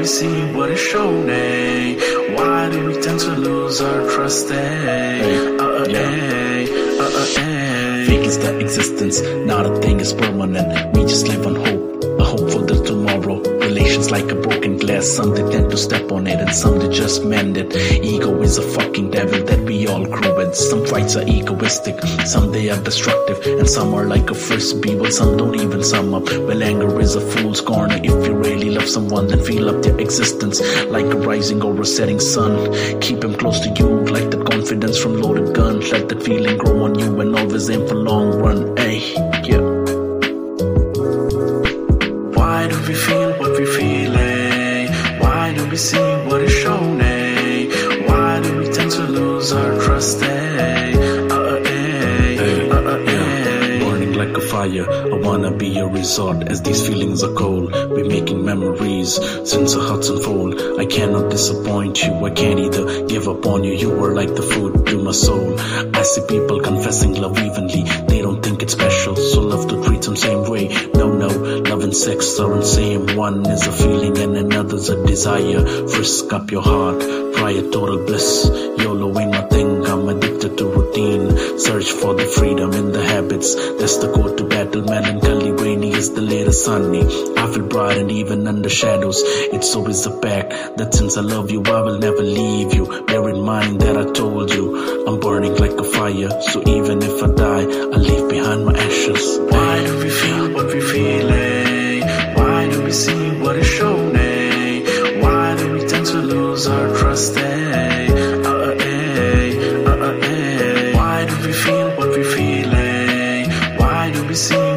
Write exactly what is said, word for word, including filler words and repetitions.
we see what is shown, eh? Why do we tend to lose our trust, eh? Uh, uh, eh, uh, uh, eh. Fake is the existence, not a thing is permanent. We just live on hope, a hope for the tomorrow. Relations like a broken glass, some they tend to step on it and some they just mend it. Ego is a fucking devil that we all grew with. Some fights are egoistic, some they are destructive, and some are like a frisbee, while some don't even sum up. Well, anger is a fool's corner. If you really love someone, then feel up their existence like a rising or a setting sun. Keep him close to you like that confidence from loaded gun. Let that feeling grow on you and always aim for long run. Ay, yeah. Why do we feel what we feel, eh? Why do we see what is shown, eh? Why do we tend to lose our trust, eh? Uh, uh, eh, Hey, uh, uh, yeah. eh. Burning like a fire, I wanna be your resort. As these feelings are cold, we're making memories since our hearts unfold. I cannot disappoint you, I can't either give up on you. You are like the food to my soul. I see people confessing love evenly, they don't think it's special, so love to treat them same way. No, no, love and sex are the same. One is a feeling and another's a desire. Frisk up your heart, try a total bliss. YOLO ain't my thing, I'm addicted to routine. Search for the freedom in the habits, that's the code to battle. Melancholy, rainy is the later sunny. I feel bright and even under shadows, it's always a pact that since I love you I will never leave you. Bear in mind that I told you I'm burning like a fire, so even if I die I leave behind my ashes. Why do we feel what we feel, eh? Why do we see what is shown, eh? Why do we tend to lose our trust, eh? Uh, uh, eh, uh, uh, eh. Why do we feel what we feel, eh? Why do we see